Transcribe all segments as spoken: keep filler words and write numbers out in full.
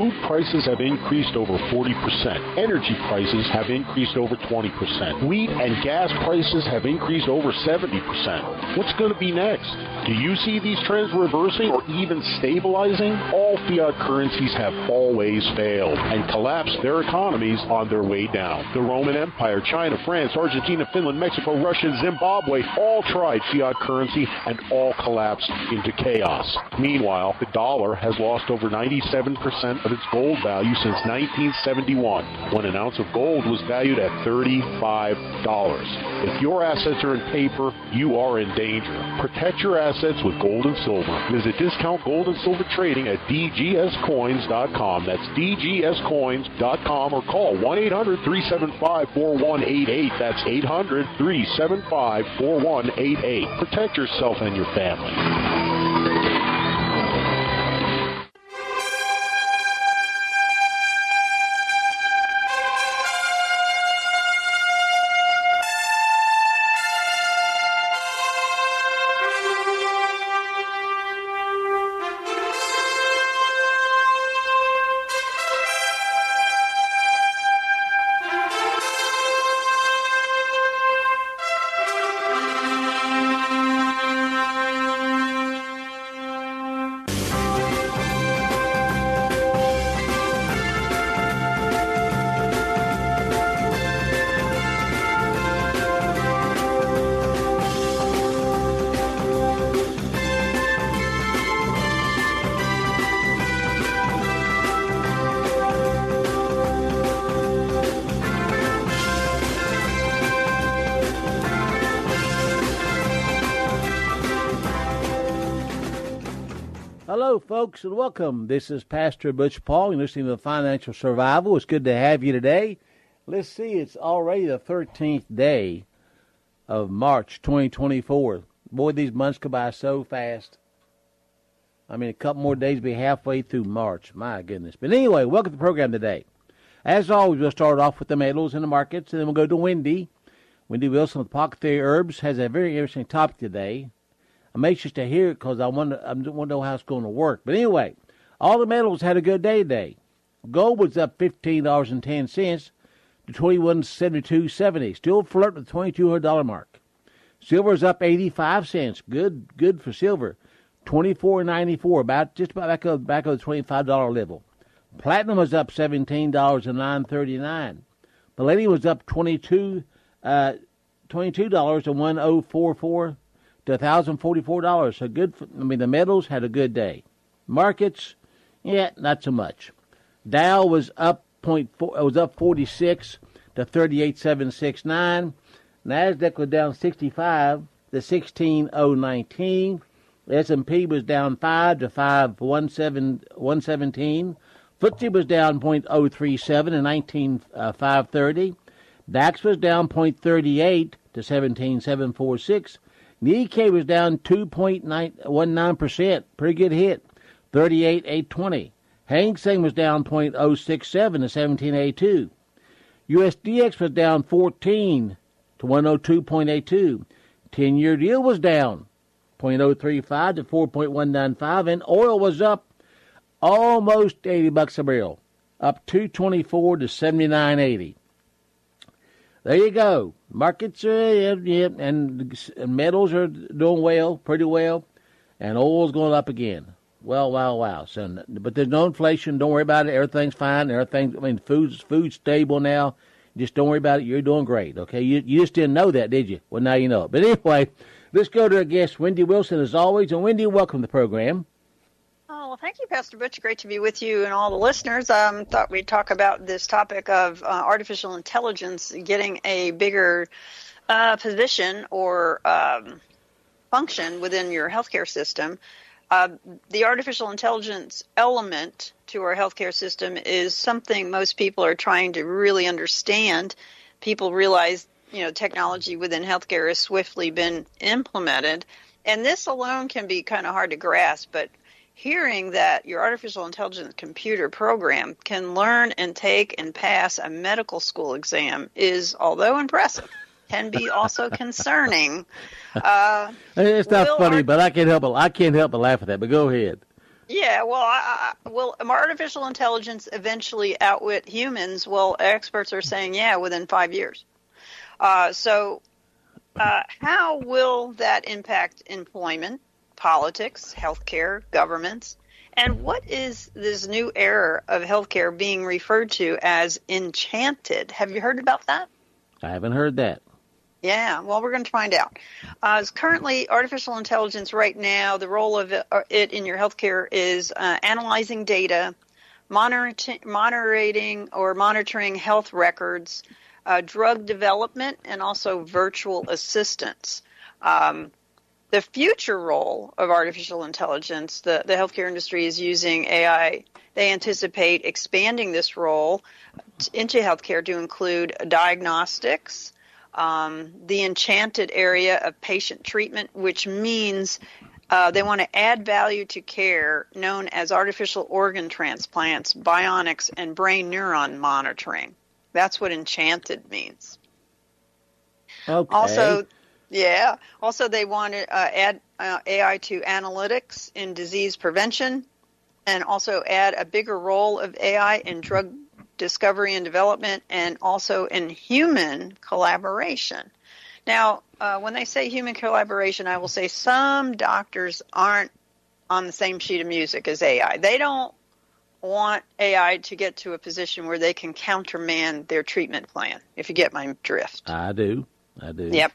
Food prices have increased over forty percent. Energy prices have increased over twenty percent. Wheat and gas prices have increased over seventy percent. What's going to be next? Do you see these trends reversing or even stabilizing? All fiat currencies have always failed and collapsed their economies on their way down. The Roman Empire, China, France, Argentina, Finland, Mexico, Russia, and Zimbabwe all tried fiat currency and all collapsed into chaos. Meanwhile, the dollar has lost over ninety-seven percent of its gold value since nineteen seventy-one, when an ounce of gold was valued at thirty-five dollars. If your assets are in paper, you are in danger. Protect your assets with gold and silver. Visit Discount Gold and Silver Trading at d g s coins dot com. That's d g s coins dot com, or call one eight hundred, three seven five, four one eight eight. That's eight hundred, three seven five, four one eight eight. Protect yourself and your family. Hello, folks, and welcome. This is Pastor Butch Paul. You're listening to Financial Survival. It's good to have you today. Let's see, it's already the thirteenth day of March twenty twenty-four. Boy, these months go by so fast. I mean, a couple more days will be halfway through March. My goodness. But anyway, welcome to the program today. As always, we'll start off with the metals and the markets, and then we'll go to Wendy. Wendy Wilson with Apothecary Herbs has a very interesting topic today. I'm anxious to hear it because I want to, I want to know how it's going to work. But anyway, all the metals had a good day today. Gold was up fifteen dollars and ten cents to twenty-one seventy-two seventy. Still flirting with the twenty-two hundred dollars mark. Silver is up eighty-five cents. Good, good for silver. twenty-four ninety-four, about just about back up back of the twenty-five dollars level. Platinum was up seventeen dollars and nine thirty-nine. Palladium was up twenty-two uh, twenty-two dollars and one oh four four. To one thousand forty-four dollars. So good. For, I mean, the metals had a good day. Markets, yeah, not so much. Dow was up point four. It was up forty-six to thirty-eight seven sixty-nine. Nasdaq was down sixty-five to sixteen oh nineteen. S and P was down five to five one seventeen. F T S E was down point oh three seven to nineteen five thirty. DAX was down point three eight to seventeen seven forty-six. The Nikkei was down two point one nine percent. Pretty good hit. thirty-eight eight twenty. Hang Seng was down zero point zero six seven to seventeen eighty-two. U S D X was down fourteen to one oh two point eight two. ten-year deal was down zero point zero three five to four point one nine five. And oil was up almost eighty bucks a barrel. Up two twenty-four to seventy-nine eighty. There you go. Markets are, yeah, yeah, and metals are doing well, pretty well, and oil's going up again. Well, wow, wow. So, but there's no inflation. Don't worry about it. Everything's fine. Everything. I mean, food's food's stable now. Just don't worry about it. You're doing great. Okay. You you just didn't know that, did you? Well, now you know it. But anyway, let's go to our guest, Wendy Wilson, as always. And Wendy, welcome to the program. Oh, well, thank you, Pastor Butch. Great to be with you and all the listeners. Um, thought we'd talk about this topic of uh, artificial intelligence getting a bigger uh, position or um, function within your healthcare system. Uh, the artificial intelligence element to our healthcare system is something most people are trying to really understand. People realize, you know, technology within healthcare has swiftly been implemented, and this alone can be kind of hard to grasp, but hearing that your artificial intelligence computer program can learn and take and pass a medical school exam is, although impressive, can be also concerning. Uh, it's not funny, art- but I can't help it. I can't help but laugh at that. But go ahead. Yeah, well, I, I, will artificial intelligence eventually outwit humans? Well, experts are saying, yeah, within five years. Uh, so uh, how will that impact employment, politics, healthcare, governments? And what is this new era of healthcare being referred to as enchanted? Have you heard about that? I haven't heard that. Yeah, well, we're going to find out. Uh, it's currently, artificial intelligence right now, the role of it, it in your healthcare is uh, analyzing data, monitoring, monitoring or monitoring health records, uh, drug development, and also virtual assistance. Um, the future role of artificial intelligence, the, the healthcare industry is using A I. They anticipate expanding this role into healthcare to include diagnostics, Um, the enchanted area of patient treatment, which means uh, they want to add value to care known as artificial organ transplants, bionics, and brain neuron monitoring. That's what enchanted means. Okay. Also, yeah, also they want to uh, add uh, A I to analytics in disease prevention and also add a bigger role of A I in drug discovery and development, and also in human collaboration. Now, uh, when they say human collaboration, I will say some doctors aren't on the same sheet of music as A I. They don't want A I to get to a position where they can countermand their treatment plan, if you get my drift. I do. I do. Yep.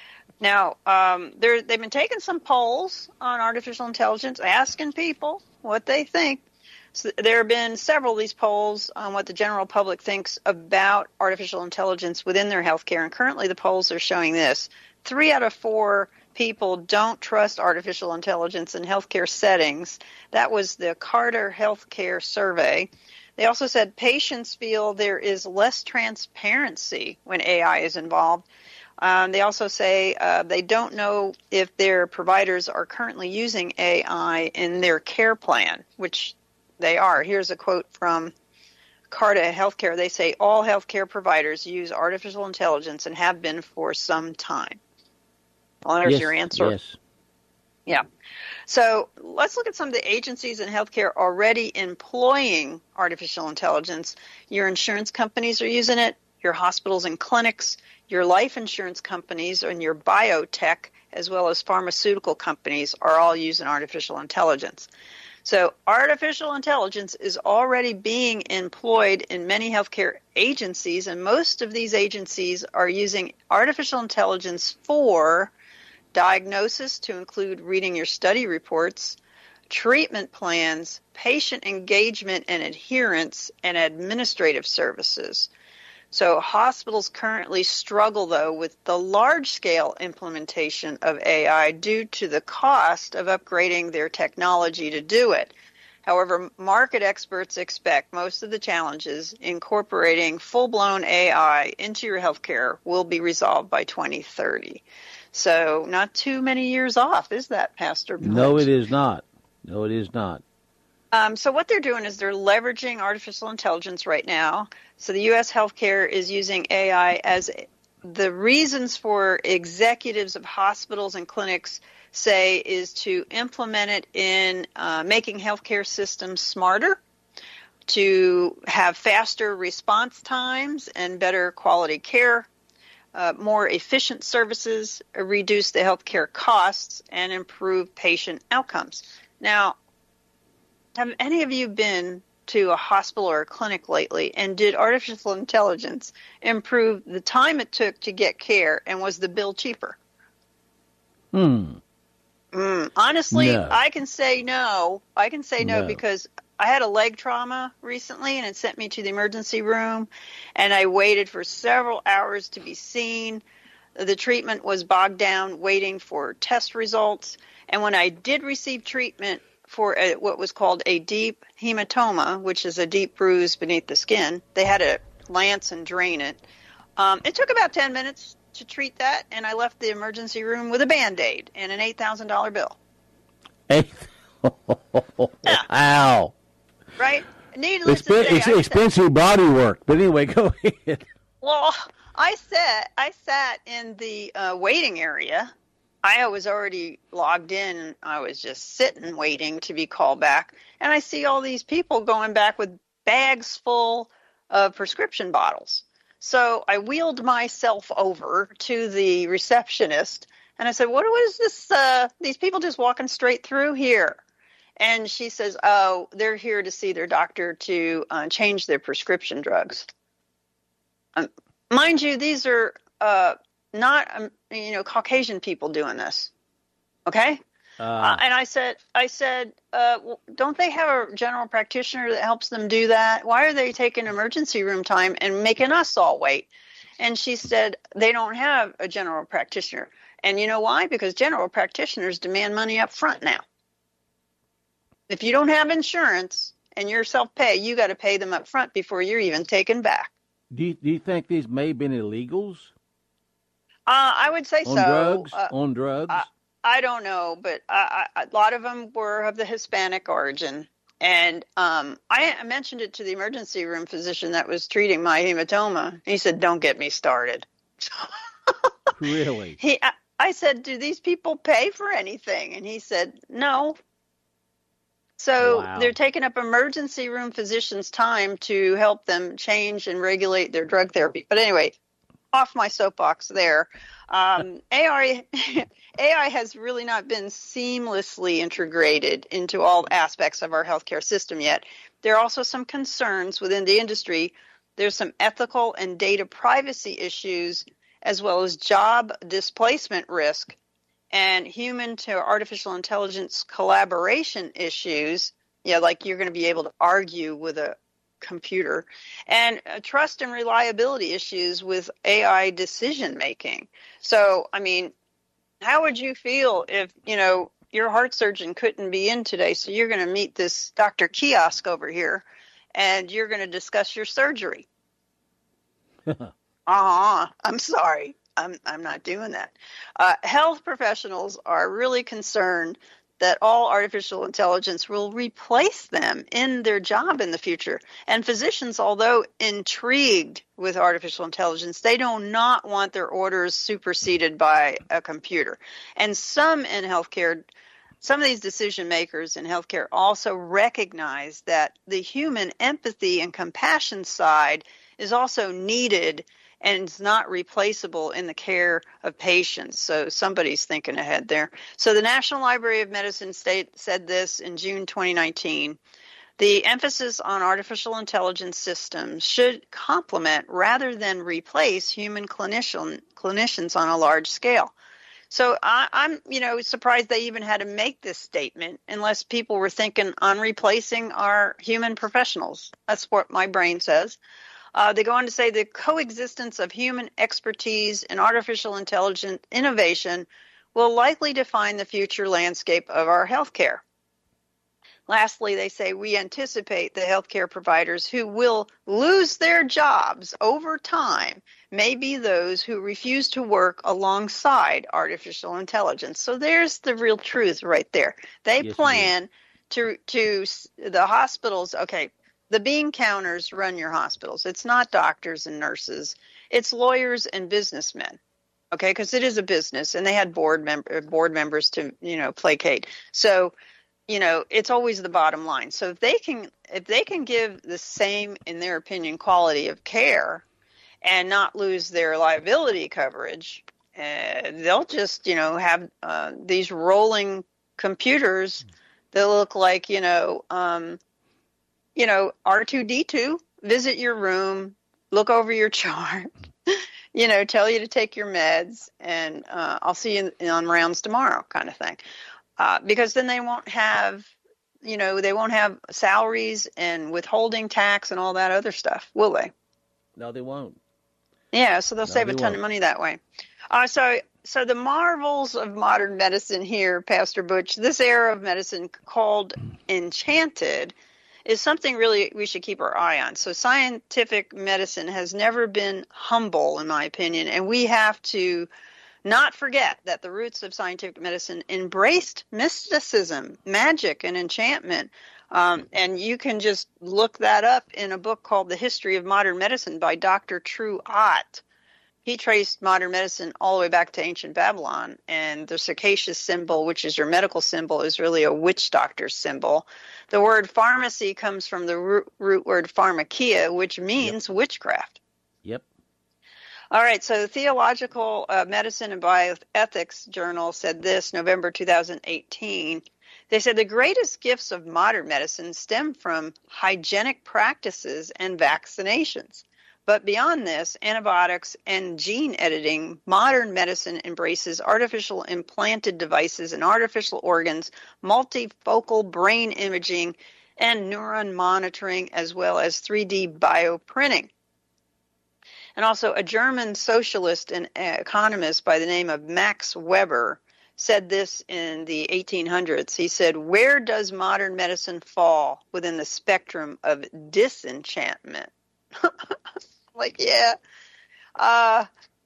Now, um, they've been taking some polls on artificial intelligence, asking people what they think. So there have been several of these polls on what the general public thinks about artificial intelligence within their healthcare, and currently the polls are showing this. Three out of four people don't trust artificial intelligence in healthcare settings. That was the Carter Healthcare Survey. They also said patients feel there is less transparency when A I is involved. Um, they also say uh, they don't know if their providers are currently using A I in their care plan, which they are. Here's a quote from Carta Healthcare. They say all healthcare providers use artificial intelligence and have been for some time. Well, there's yes, your answer. Yes. Yeah. So let's look at some of the agencies in healthcare already employing artificial intelligence. Your insurance companies are using it, your hospitals and clinics, your life insurance companies, and your biotech, as well as pharmaceutical companies, are all using artificial intelligence. So artificial intelligence is already being employed in many healthcare agencies, and most of these agencies are using artificial intelligence for diagnosis, to include reading your study reports, treatment plans, patient engagement and adherence, and administrative services. So hospitals currently struggle, though, with the large-scale implementation of A I due to the cost of upgrading their technology to do it. However, market experts expect most of the challenges incorporating full-blown A I into your healthcare will be resolved by twenty thirty. So not too many years off, is that, Pastor Butch? No, it is not. No, it is not. Um, so what they're doing is they're leveraging artificial intelligence right now. So the U S healthcare is using A I as the reasons for executives of hospitals and clinics say is to implement it in uh, making healthcare systems smarter, to have faster response times and better quality care, uh, more efficient services, reduce the healthcare costs, and improve patient outcomes. Now, have any of you been to a hospital or a clinic lately, and did artificial intelligence improve the time it took to get care, and was the bill cheaper? Hmm. Mm, honestly, no. I can say no. I can say no, no because I had a leg trauma recently, and it sent me to the emergency room, and I waited for several hours to be seen. The treatment was bogged down waiting for test results, and when I did receive treatment for a, what was called a deep hematoma, which is a deep bruise beneath the skin, they had to lance and drain it. Um, it took about ten minutes to treat that, and I left the emergency room with a Band-Aid and an eight thousand dollars bill. Hey. Yeah. Wow. Right? Needless Exp- to say, ex- expensive body work. But anyway, go ahead. Well, I sat, I sat in the uh, waiting area, I was already logged in, and I was just sitting waiting to be called back. And I see all these people going back with bags full of prescription bottles. So I wheeled myself over to the receptionist, and I said, what is this, uh, these people just walking straight through here? And she says, oh, they're here to see their doctor to uh, change their prescription drugs. Um, mind you, these are uh, not, um, you know, Caucasian people doing this. Okay? Uh, uh, and I said, I said, uh, well, don't they have a general practitioner that helps them do that? Why are they taking emergency room time and making us all wait? And she said, they don't have a general practitioner. And you know why? Because general practitioners demand money up front now. If you don't have insurance and you're self-pay, you got to pay them up front before you're even taken back. Do you, do you think these may have been illegals? Uh, I would say on so. Drugs? Uh, on drugs? I, I don't know, but I, I, a lot of them were of the Hispanic origin. And um, I, I mentioned it to the emergency room physician that was treating my hematoma. He said, don't get me started. Really? He, I, I said, do these people pay for anything? And he said, no. So wow. They're taking up emergency room physicians' time to help them change and regulate their drug therapy. But anyway, off my soapbox there. Um, A I, A I has really not been seamlessly integrated into all aspects of our healthcare system yet. There are also some concerns within the industry. There's some ethical and data privacy issues, as well as job displacement risk and human to artificial intelligence collaboration issues. Yeah, like you're going to be able to argue with a computer, and uh, trust and reliability issues with A I decision making. So, I mean, how would you feel if, you know, your heart surgeon couldn't be in today, so you're going to meet this Doctor Kiosk over here, and you're going to discuss your surgery? uh-huh. I'm sorry. I'm, I'm not doing that. Uh, health professionals are really concerned that all artificial intelligence will replace them in their job in the future. And physicians, although intrigued with artificial intelligence, they do not want their orders superseded by a computer. And some in healthcare, some of these decision makers in healthcare also recognize that the human empathy and compassion side is also needed and it's not replaceable in the care of patients. So somebody's thinking ahead there. So the National Library of Medicine state, said this in June twenty nineteen. The emphasis on artificial intelligence systems should complement rather than replace human clinician, clinicians on a large scale. So I, I'm, you know, surprised they even had to make this statement unless people were thinking on replacing our human professionals. That's what my brain says. Uh, they go on to say the coexistence of human expertise and artificial intelligence innovation will likely define the future landscape of our healthcare. Lastly, they say we anticipate the healthcare providers who will lose their jobs over time may be those who refuse to work alongside artificial intelligence. So there's the real truth right there. They yes, plan to to the hospitals. Okay. The bean counters run your hospitals. It's not doctors and nurses. It's lawyers and businessmen, okay, because it is a business, and they had board, mem- board members to, you know, placate. So, you know, it's always the bottom line. So if they can, if they can give the same, in their opinion, quality of care and not lose their liability coverage, uh, they'll just, you know, have uh, these rolling computers that look like, you know, um, you know, R two D two, visit your room, look over your chart, you know, tell you to take your meds, and uh, I'll see you on rounds tomorrow kind of thing. Uh, because then they won't have, you know, they won't have salaries and withholding tax and all that other stuff, will they? No, they won't. Yeah, so they'll no, save they a ton won't. of money that way. Uh, so, so the marvels of modern medicine here, Pastor Butch, this era of medicine called enchanted, is something really we should keep our eye on. So scientific medicine has never been humble, in my opinion, and we have to not forget that the roots of scientific medicine embraced mysticism, magic, and enchantment. Um, and you can just look that up in a book called The History of Modern Medicine by Doctor True Ott. he traced modern medicine all the way back to ancient Babylon, and the circassian symbol, which is your medical symbol, is really a witch doctor's symbol. The word pharmacy comes from the root, root word pharmakia, which means yep. witchcraft. Yep. All right, so the Theological uh, Medicine and Bioethics Journal said this, November two thousand eighteen. They said the greatest gifts of modern medicine stem from hygienic practices and vaccinations. But beyond this, antibiotics and gene editing, modern medicine embraces artificial implanted devices and artificial organs, multifocal brain imaging, and neuron monitoring, as well as three D bioprinting. And also a German socialist and economist by the name of Max Weber said this in the eighteen hundreds. He said, "Where does modern medicine fall within the spectrum of disenchantment?" Like, yeah, uh,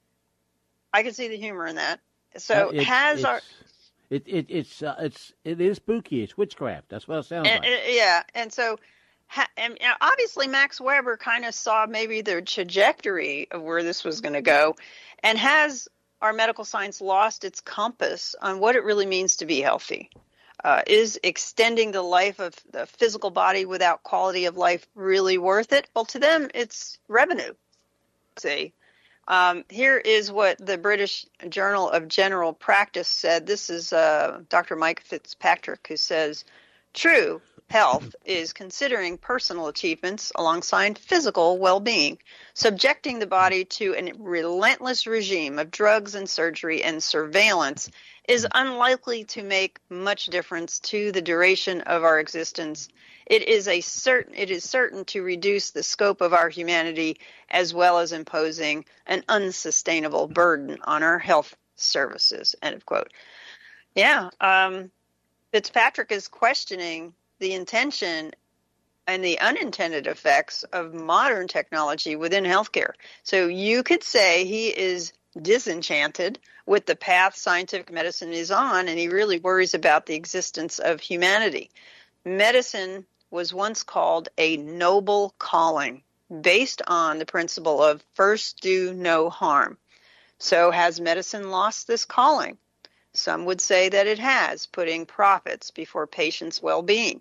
I can see the humor in that. So uh, it, has it's, our it it it's uh, it's it is spooky. It's witchcraft. That's what it sounds and, like. Uh, yeah, and so ha, and, and obviously Max Weber kind of saw maybe the trajectory of where this was going to go, and has our medical science lost its compass on what it really means to be healthy? Uh, is extending the life of the physical body without quality of life really worth it? Well, to them, it's revenue. See, um, here is what the British Journal of General Practice said. This is uh, Doctor Mike Fitzpatrick, who says, "True health is considering personal achievements alongside physical well-being. Subjecting the body to a relentless regime of drugs and surgery and surveillance is unlikely to make much difference to the duration of our existence. It is a certain it is certain to reduce the scope of our humanity, as well as imposing an unsustainable burden on our health services." End of quote. Yeah, um, Fitzpatrick is questioning the intention and the unintended effects of modern technology within healthcare. So you could say he is disenchanted with the path scientific medicine is on, and he really worries about the existence of humanity. Medicine was once called a noble calling, based on the principle of first do no harm. So has medicine lost this calling? Some would say that it has, putting profits before patients' well-being.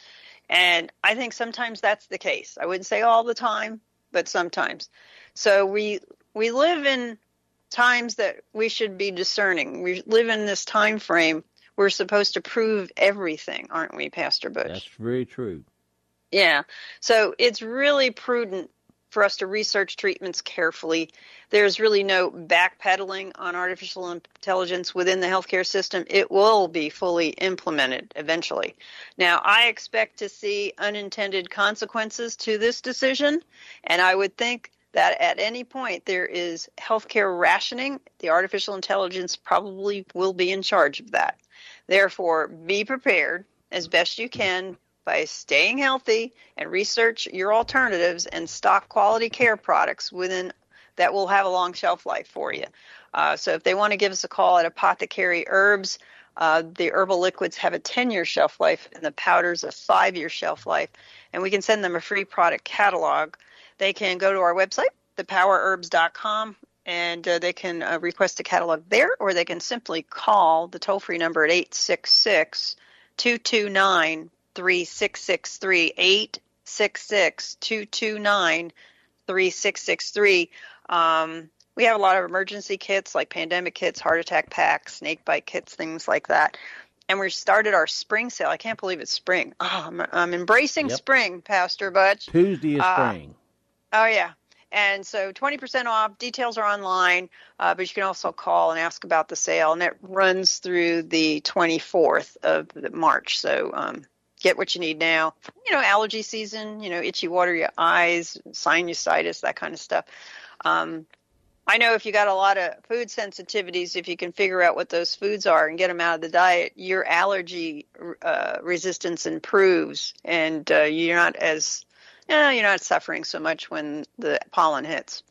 And I think sometimes that's the case. I wouldn't say all the time, but sometimes. So we we live in times that we should be discerning. We live in this time frame. We're supposed to prove everything, aren't we, Pastor Butch? That's very true. Yeah. So it's really prudent for us to research treatments carefully. There's really no backpedaling on artificial intelligence within the healthcare system. It will be fully implemented eventually. Now, I expect to see unintended consequences to this decision, and I would think that at any point there is healthcare rationing. The artificial intelligence probably will be in charge of that. Therefore, be prepared as best you can by staying healthy and research your alternatives and stock quality care products within that will have a long shelf life for you. Uh, so if they want to give us a call at Apothecary Herbs, uh, the herbal liquids have a ten-year shelf life and the powders a five-year shelf life, and we can send them a free product catalog. They can go to our website, the power herbs dot com, and uh, they can uh, request a catalog there, or they can simply call the toll-free number at eight six six, two two nine, three six six three, eight six six, two two nine, three six six three. Um, we have a lot of emergency kits like pandemic kits, heart attack packs, snake bite kits, things like that. And we started our spring sale. I can't believe it's spring. Oh, I'm, I'm embracing yep. spring, Pastor Butch. Tuesday is uh, spring. Oh, yeah. And so twenty percent off. Details are online, uh, but you can also call and ask about the sale. And it runs through the twenty-fourth of March. So um, get what you need now. You know, allergy season, you know, itchy, watery eyes, sinusitis, that kind of stuff. Um, I know if you got a lot of food sensitivities, if you can figure out what those foods are and get them out of the diet, your allergy uh, resistance improves, and uh, you're not as Yeah, you're not suffering so much when the pollen hits.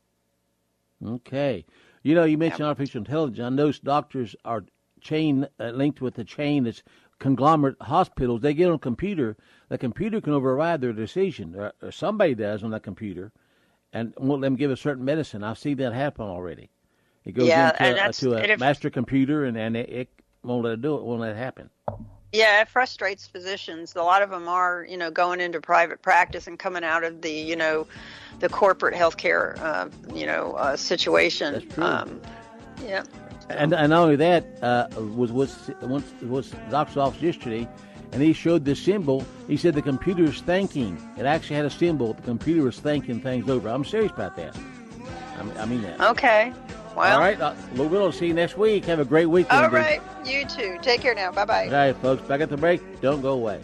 Okay. You know, you mentioned yep. artificial intelligence. I know doctors are chain uh, linked with a chain that's conglomerate hospitals. They get on a computer. The computer can override their decision, or, or somebody does on that computer, and won't let them give a certain medicine. I've seen that happen already. It goes yeah, into and a, that's, to a and it, master computer, and, and it, it won't let it do it. Won't let it happen. Yeah, it frustrates physicians. A lot of them are, you know, going into private practice and coming out of the, you know, the corporate healthcare, uh, you know, uh, situation. That's true. Um, yeah. And, and not only that, uh, was was was was the doctor's office yesterday, and he showed the symbol. He said the computer is thinking. It actually had a symbol. The computer was thinking things over. I'm serious about that. I mean, I mean that. Okay. Well. All right. Uh, we'll see you next week. Have a great weekend. All right. You too. Take care now. Bye bye. All right, folks. Back at the break. Don't go away.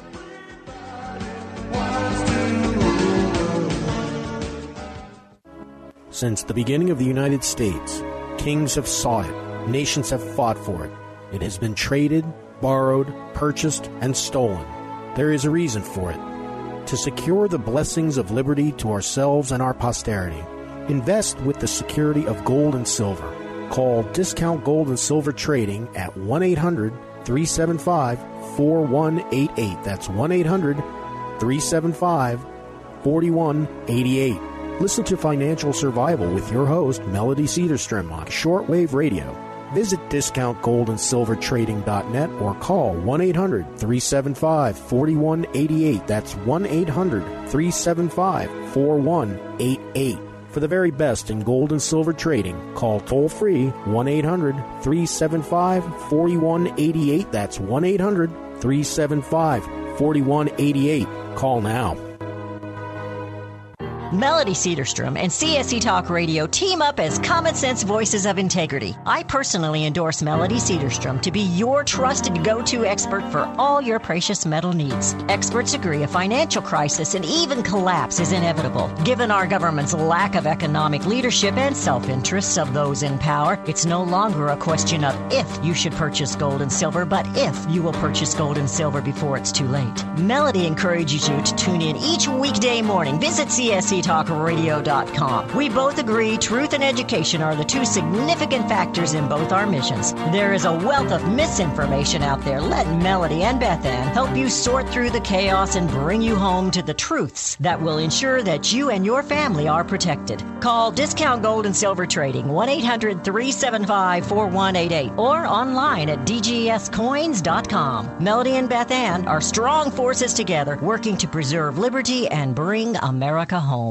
Since the beginning of the United States, kings have sought it, nations have fought for it. It has been traded, borrowed, purchased, and stolen. There is a reason for it. To secure the blessings of liberty to ourselves and our posterity, invest with the security of gold and silver. Call Discount Gold and Silver Trading at one eight hundred three seven five four one eight eight. That's one eight hundred three seven five four one eight eight. Listen to Financial Survival with your host, Melody Cedarstrom, on shortwave radio. Visit discount gold and silver trading dot net or call one eight hundred three seven five four one eight eight. That's one eight hundred three seven five four one eight eight. For the very best in gold and silver trading, call toll-free one eight hundred three seven five four one eight eight. That's one eight hundred three seven five four one eight eight. Call now. Melody Cedarstrom and C S C Talk Radio team up as common sense voices of integrity. I personally endorse Melody Cedarstrom to be your trusted go-to expert for all your precious metal needs. Experts agree a financial crisis and even collapse is inevitable. Given our government's lack of economic leadership and self-interests of those in power, it's no longer a question of if you should purchase gold and silver, but if you will purchase gold and silver before it's too late. Melody encourages you to tune in each weekday morning. Visit C S C talk radio dot com. We both agree truth and education are the two significant factors in both our missions. There is a wealth of misinformation out there. Let Melody and Beth Ann help you sort through the chaos and bring you home to the truths that will ensure that you and your family are protected. Call Discount Gold and Silver Trading one eight hundred three seven five four one eight eight or online at d g s coins dot com. Melody and Beth Ann are strong forces together working to preserve liberty and bring America home.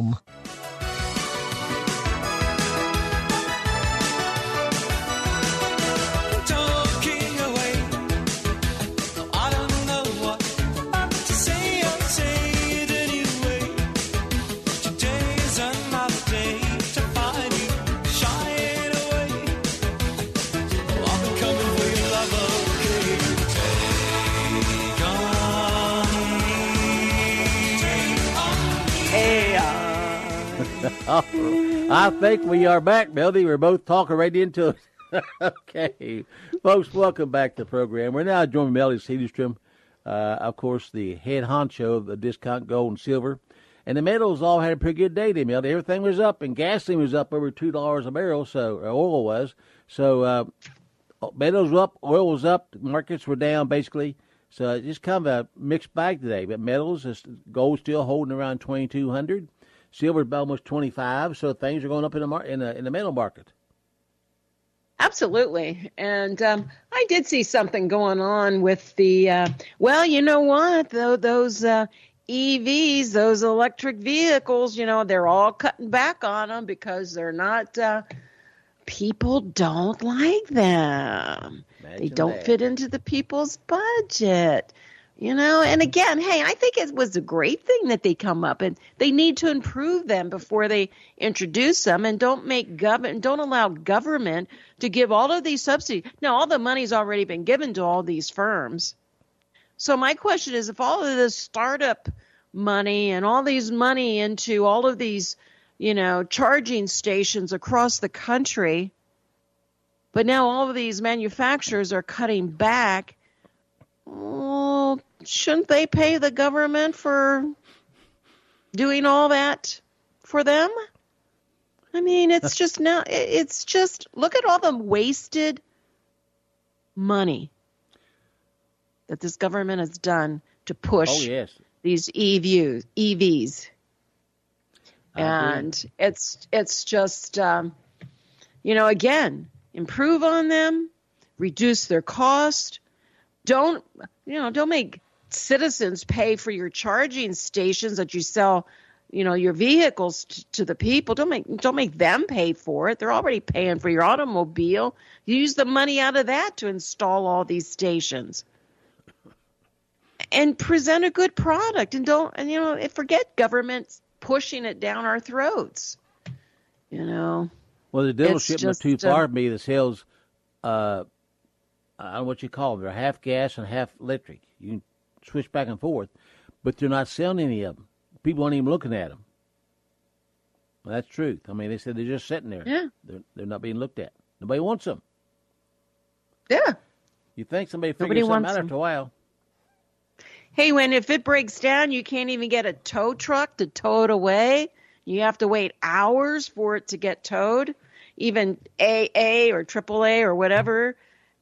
I think we are back, Melody. We're both talking right into it. Okay. Folks, welcome back to the program. We're now joined by Melody Cedarstrom, uh, of course, the head honcho of the Discount Gold and Silver. And the metals all had a pretty good day, they Melody. Everything was up, and gasoline was up over two dollars a barrel, so or oil was. So uh, metals were up, oil was up, markets were down, basically. So it's just kind of a mixed bag today. But metals, gold still holding around twenty-two hundred. Silver's about almost twenty-five, so things are going up in the mar- in the in the metal market. Absolutely, and um, I did see something going on with the. Uh, well, you know what? Though those uh, E Vs, those electric vehicles, you know, they're all cutting back on them because they're not. Uh, people don't like them. Imagine they don't that. fit into the people's budget. You know, and again, hey, I think it was a great thing that they come up, and they need to improve them before they introduce them, and don't make government, don't allow government to give all of these subsidies. Now, all the money's already been given to all these firms. So my question is, if all of this startup money and all these money into all of these, you know, charging stations across the country, but now all of these manufacturers are cutting back, well, shouldn't they pay the government for doing all that for them? I mean, it's just now, it's just, look at all the wasted money that this government has done to push oh, yes. these E Vs. E Vs. And it's, it's just, um, You know, again, improve on them, reduce their cost. Don't, you know, don't make citizens pay for your charging stations that you sell, you know, your vehicles t- to the people. Don't make don't make them pay for it. They're already paying for your automobile. Use the money out of that to install all these stations. And present a good product, and don't, and you know, forget government pushing it down our throats. You know. Well, the dental It's shipment just, too far uh, from me that sells, uh, I don't know what you call them. They're half gas and half electric. You can switch back and forth, but they're not selling any of them. People aren't even looking at them. Well, that's truth. I mean, they said they're just sitting there. Yeah. They're, they're not being looked at. Nobody wants them. Yeah. You think somebody figures Nobody something wants out them. after a while. Hey, when if it breaks down, you can't even get a tow truck to tow it away. You have to wait hours for it to get towed. Even A A or triple A or whatever.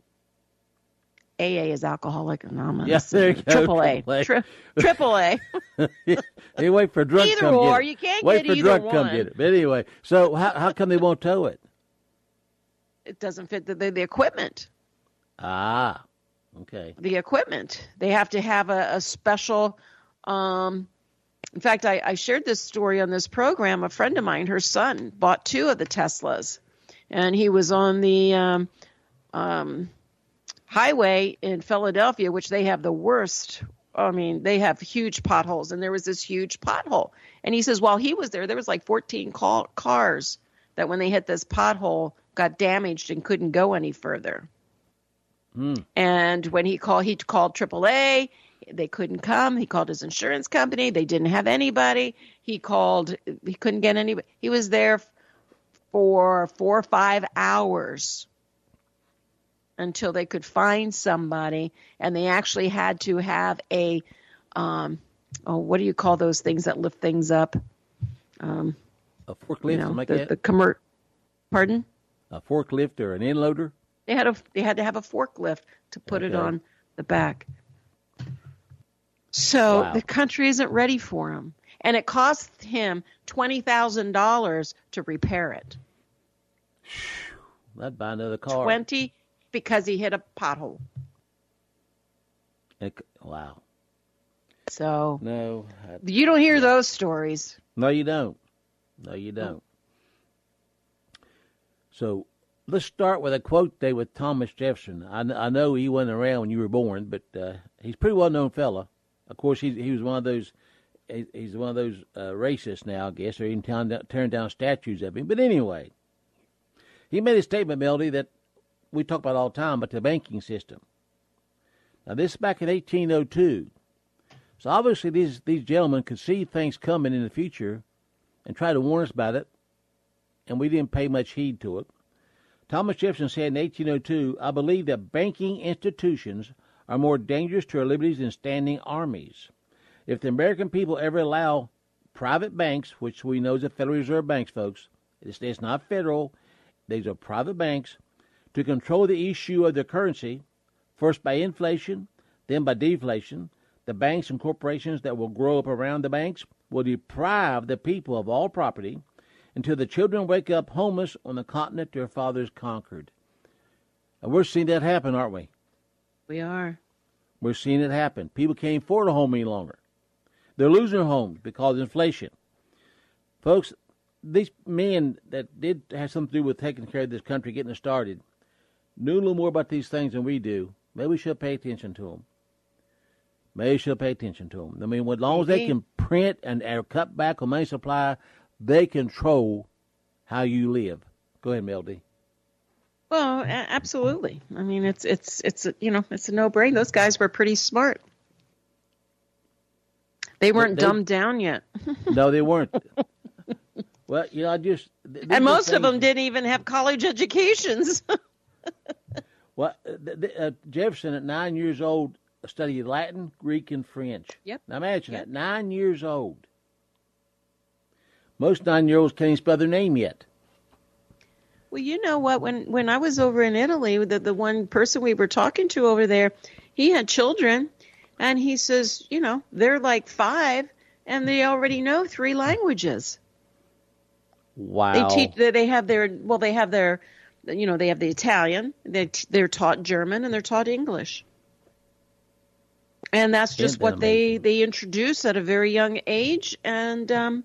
A A is Alcoholic Anonymous. Yes, there you go. Triple A. triple A. Tri- Triple A. They wait for a drunk to Either come or, get it. you can't wait get for a either drunk to come one. get it. But anyway, so how how come they won't tow it? It doesn't fit the, the, the equipment. Ah, okay. The equipment. They have to have a, a special. Um, in fact, I, I shared this story on this program. A friend of mine, her son, bought two of the Teslas, and he was on the um, um, highway in Philadelphia, which they have the worst. I mean, they have huge potholes, and there was this huge pothole. And he says, while he was there, there was like fourteen call, cars that when they hit this pothole got damaged and couldn't go any further. Mm. And when he called, he called triple A. They couldn't come. He called his insurance company. They didn't have anybody. He called. He couldn't get anybody. He was there for four or five hours until they could find somebody. And they actually had to have a, um, oh, what do you call those things that lift things up? Um, A forklift, you know, something like the, that? the commer- Pardon? A forklift or an end loader? They had a they had to have a forklift to put it Okay. on the back. So Wow. the country isn't ready for him, and it cost him twenty thousand dollars to repair it. I'd buy another car. Twenty because he hit a pothole. It- wow. So No. I- you don't hear those stories. No, you don't. No, you don't. So let's start with a quote day with Thomas Jefferson. I, I know he wasn't around when you were born, but uh, he's a pretty well-known fella. Of course, he he was one of those. he- He's one of those uh, racists now, I guess, or even tearing down, tearing down statues of him. But anyway, he made a statement, Melody, that we talk about all the time, about the banking system. Now, this is back in eighteen oh two. So obviously, these these gentlemen could see things coming in the future and try to warn us about it, and we didn't pay much heed to it. Thomas Jefferson said in eighteen oh two, I believe that banking institutions are more dangerous to our liberties than standing armies. If the American people ever allow private banks, which we know is the Federal Reserve banks, folks, it's, it's not federal, these are private banks, to control the issue of their currency, first by inflation, then by deflation, the banks and corporations that will grow up around the banks will deprive the people of all property until the children wake up homeless on the continent their fathers conquered. And we're seeing that happen, aren't we? We are. We're seeing it happen. People can't afford a home any longer. They're losing their homes because of inflation. Folks, these men that did have something to do with taking care of this country, getting it started, knew a little more about these things than we do. Maybe we should pay attention to them. Maybe we should pay attention to them. I mean, as long as they can print and or cut back on money supply, they control how you live. Go ahead, Mel D. Well, a- absolutely. I mean, it's it's it's a, you know, it's a no-brainer. Those guys were pretty smart. They weren't they- dumbed down yet, No, they weren't. Well, you know, I just th- these and are most of things- them didn't even have college educations. Well, th- th- uh, Jefferson at nine years old studied Latin, Greek, and French. Yep. Now imagine Yep. that, nine years old. Most nine-year-olds can't even spell their name yet. Well, you know what? When when I was over in Italy, the the one person we were talking to over there, he had children, and he says, you know, they're like five, and they already know three languages. Wow. They teach. They have their. Well, they have their. You know, they have the Italian. They they're taught German and they're taught English. And that's just what they, they introduce at a very young age. And, um,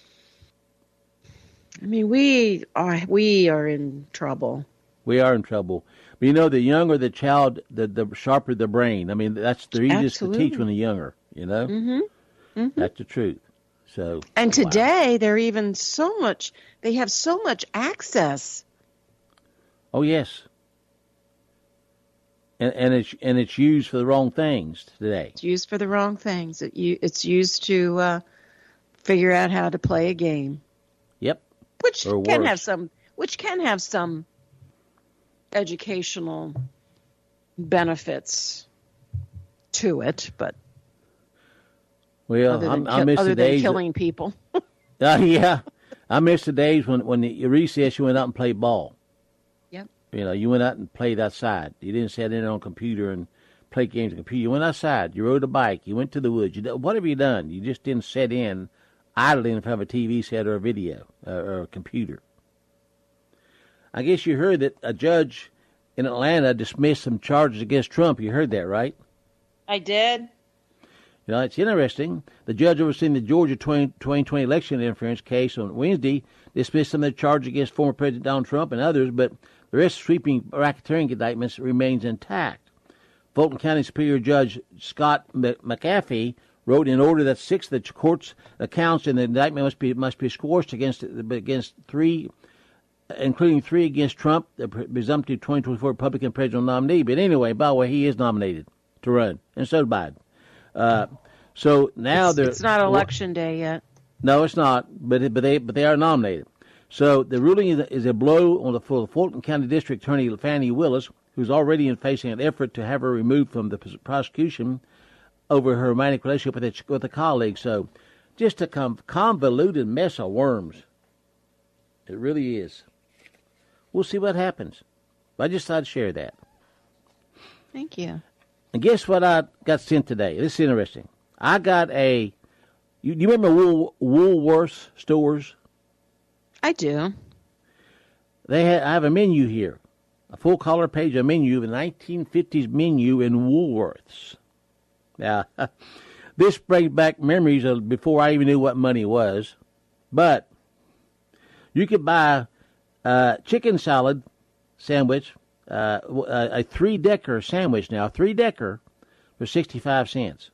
I mean, we are we are in trouble. We are in trouble. But, you know, the younger the child, the, the sharper the brain. I mean, that's the easiest Absolutely. to teach when they're younger, you know? Mm-hmm. Mm-hmm. That's the truth. So. And wow. today, they're even so much, they have so much access. Oh, yes. And, and it's and it's used for the wrong things today. It's used for the wrong things. It, you, it's used to uh, figure out how to play a game. Yep. Which Or can worse. have some. Which can have some educational benefits to it, but Well, other I'm, than, I ki- miss other the than days. killing people. Uh, yeah, I miss the days when when the recess you went out and played ball. Yep. You know, you went out and played outside. You didn't sit in on a computer and play games on the computer. You went outside. You rode a bike. You went to the woods. You did, whatever you done, you just didn't sit in idling in front of a T V set or a video uh, or a computer. I guess you heard that a judge in Atlanta dismissed some charges against Trump. You heard that, right? I did. You know, it's interesting. The judge overseeing the Georgia twenty twenty election interference case on Wednesday dismissed some of the charges against former President Donald Trump and others, but the rest of sweeping racketeering indictments remains intact. Fulton County Superior Judge Scott McAfee wrote in order that six of the court's accounts in the indictment must be must be squashed against against three, including three against Trump, the presumptive twenty twenty-four Republican presidential nominee. But anyway, by the way, he is nominated to run, and so did Biden. Uh, so now it's, they're it's not election day yet. No, it's not. But but they but they are nominated. So the ruling is a, is a blow on the for the Fulton County District Attorney Fannie Willis, who's already facing an effort to have her removed from the prosecution over her romantic relationship with a, with a colleague. So just a convoluted mess of worms. It really is. We'll see what happens. I just thought I'd share that. Thank you. And guess what I got sent today? This is interesting. I got a. You, you remember Wool, Woolworths stores? I do. They have, I have a menu here, a full color page of menu, the nineteen fifties menu in Woolworths. Now, this brings back memories of before I even knew what money was. But you could buy a chicken salad sandwich, uh, a three-decker sandwich now, a three-decker for sixty-five cents.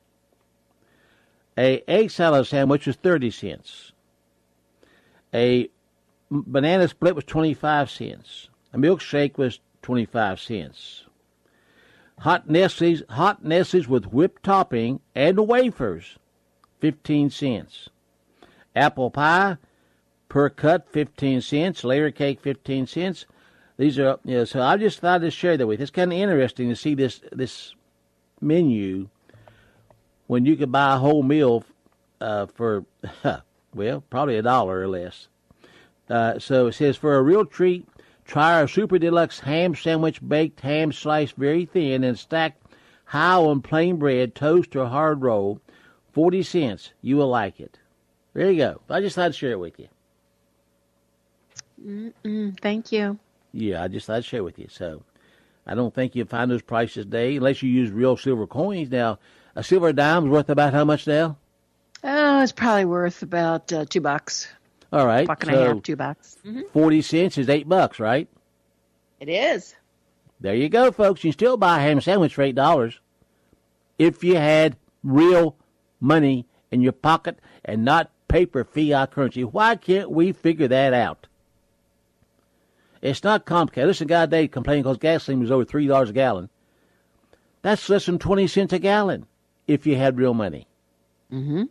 A egg salad sandwich was thirty cents. A banana split was twenty-five cents. A milkshake was twenty-five cents. Hot Nestle's, hot Nestle's with whipped topping and wafers, fifteen cents. Apple pie per cut, fifteen cents. Layer cake, fifteen cents. These are, you know, so I just thought I'd share that with you. It's kind of interesting to see this this menu when you could buy a whole meal uh, for, well, probably a dollar or less. Uh, so it says, for a real treat, try our super deluxe ham sandwich, baked ham sliced very thin and stacked high on plain bread, toast, or hard roll. forty cents. You will like it. There you go. I just thought I'd share it with you. Mm-mm, thank you. Yeah, I just thought I'd share it with you. So I don't think you'll find those prices today unless you use real silver coins. Now, a silver dime's worth about how much now? Oh, it's probably worth about uh, two bucks. All right. Buck and so a half, two bucks. Mm-hmm. forty cents is eight bucks, right? It is. There you go, folks. You can still buy a ham sandwich for eight dollars if you had real money in your pocket and not paper fiat currency. Why can't we figure that out? It's not complicated. Listen, guy today complaining because gasoline was over three dollars a gallon. That's less than twenty cents a gallon if you had real money. Mm-hmm.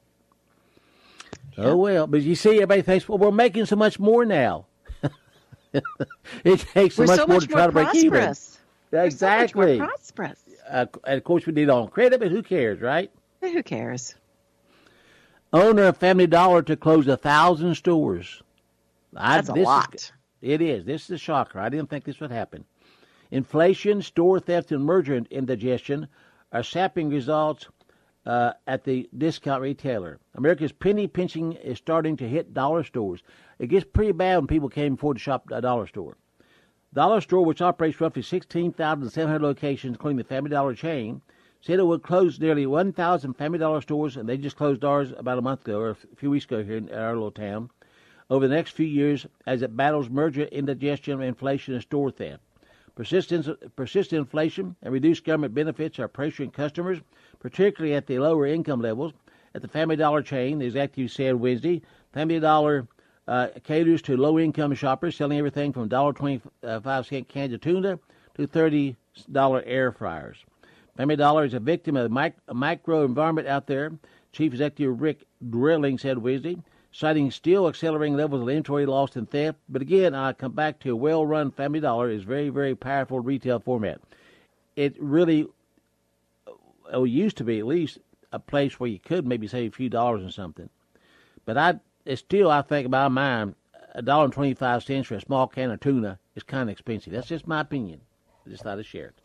Oh, well. But you see, everybody thinks, well, we're making so much more now. It takes so We're much so more much to try more to break even. prosperous. We're Exactly. so much more prosperous. Uh, and of course, we did it on credit, but who cares, right? Who cares? Owner of Family Dollar to close a thousand stores. I, That's a this lot. Is, it is. This is a shocker. I didn't think this would happen. Inflation, store theft, and merger indigestion are sapping results uh, at the discount retailer. America's penny pinching is starting to hit dollar stores. It gets pretty bad when people can't afford to shop at a dollar store. Dollar Store, which operates roughly sixteen thousand seven hundred locations, including the Family Dollar chain, said it would close nearly one thousand Family Dollar stores, and they just closed ours about a month ago, or a few weeks ago here in our little town, over the next few years as it battles merger indigestion, inflation, and store theft. Persistent, persistent inflation and reduced government benefits are pressuring customers, particularly at the lower income levels. At the Family Dollar chain, the executive said Wednesday, Family Dollar uh, caters to low-income shoppers, selling everything from one dollar twenty-five cent cans of tuna to thirty dollar air fryers. Family Dollar is a victim of the mic- micro environment out there, Chief Executive Rick Drilling said Wednesday, citing still accelerating levels of inventory loss and theft. But again, I come back to a well-run Family Dollar is very, very powerful retail format. It really it used to be at least a place where you could maybe save a few dollars or something. But I it's still, I think, in my mind, a dollar and twenty-five cents for a small can of tuna is kind of expensive. That's just my opinion. I just thought I'd share it.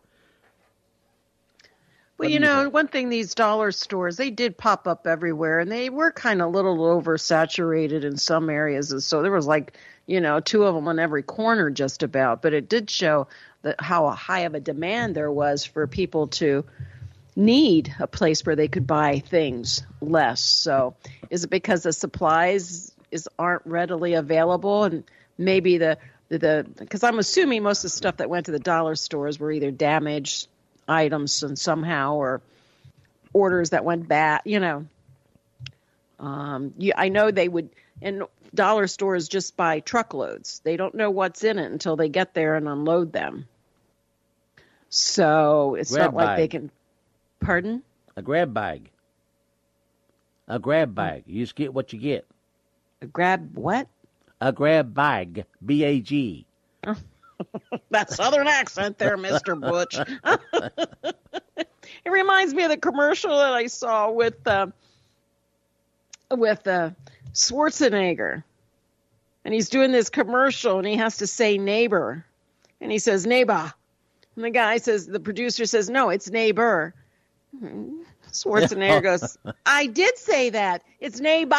Well, you know, one thing, these dollar stores, they did pop up everywhere, and they were kind of a little oversaturated in some areas. And so there was like, you know, two of them on every corner just about. But it did show that how high of a demand there was for people to need a place where they could buy things less. So is it because the supplies is aren't readily available, and maybe the the because I'm assuming most of the stuff that went to the dollar stores were either damaged items and somehow, or orders that went bad, you know. Um, you, I know they would, in dollar stores, just buy truckloads. They don't know what's in it until they get there and unload them. So it's grab not like bag. they can, pardon? A grab bag. A grab bag. You just get what you get. A grab what? A grab bag. B A G. That southern accent there, Mister Butch. It reminds me of the commercial that I saw with uh, with uh, Schwarzenegger. And he's doing this commercial, and he has to say neighbor. And he says, neighbor. And the guy says, the producer says, no, it's neighbor. Schwarzenegger goes, I did say that. It's neighbor.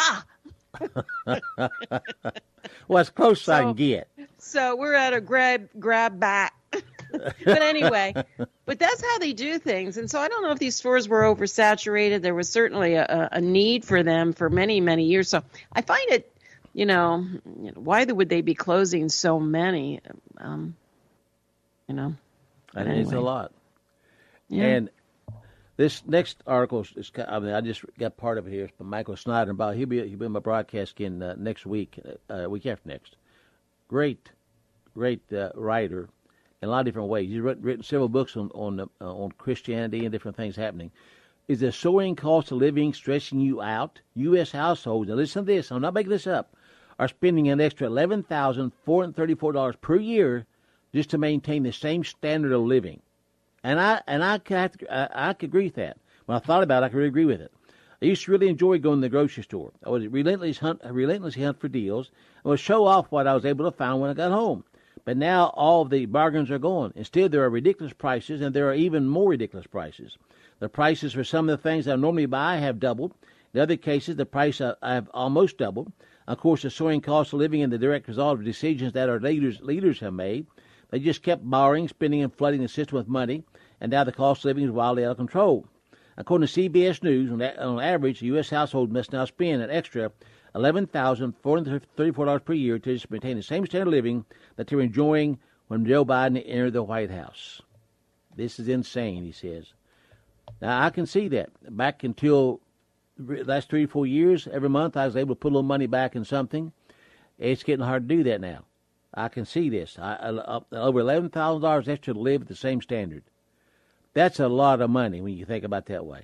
Well, as close so, as I can get. So we're at a grab grab back. But anyway, but that's how they do things. And so I don't know if these stores were oversaturated. There was certainly a, a need for them for many, many years. So I find it, you know, you know why would they be closing so many? Um, you know. And anyway. It's a lot. Yeah. And this next article is, I mean, I just got part of it here. It's by Michael Snyder. About he'll be he'll be in my broadcast again uh, next week, uh, week after next. Great, great uh, writer in a lot of different ways. He's written, written several books on on, uh, on Christianity and different things happening. Is the soaring cost of living stressing you out? U S households, now listen to this, I'm not making this up, are spending an extra eleven thousand four hundred thirty-four dollars per year just to maintain the same standard of living. And I and I could have to, I, I could agree with that. When I thought about it, I could really agree with it. I used to really enjoy going to the grocery store. I would relentlessly hunt, relentlessly hunt for deals and would show off what I was able to find when I got home. But now all the bargains are gone. Instead, there are ridiculous prices, and there are even more ridiculous prices. The prices for some of the things I normally buy have doubled. In other cases, the price I, I have almost doubled. Of course, the soaring cost of living is the direct result of decisions that our leaders leaders have made. They just kept borrowing, spending, and flooding the system with money, and now the cost of living is wildly out of control. According to C B S News, on, on average, the U S household must now spend an extra eleven thousand four hundred thirty-four dollars per year to just maintain the same standard of living that they're enjoying when Joe Biden entered the White House. This is insane, he says. Now, I can see that. Back until the last three or four years, every month I was able to put a little money back in something. It's getting hard to do that now. I can see this. I, I, over eleven thousand dollars extra to live at the same standard. That's a lot of money when you think about it that way.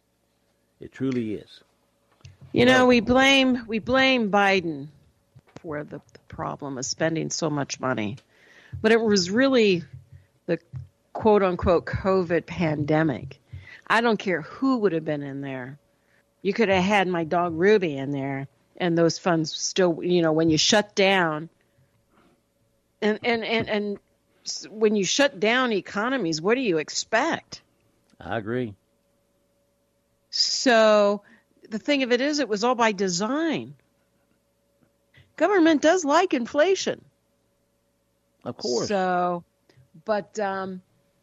It truly is. You know, we blame we blame Biden for the, the problem of spending so much money, but it was really the quote unquote COVID pandemic. I don't care who would have been in there. You could have had my dog Ruby in there, and those funds still, you know, when you shut down, and and and and. when you shut down economies, what do you expect? I agree. So the thing of it is, it was all by design. Government does like inflation. Of course. So, but, um,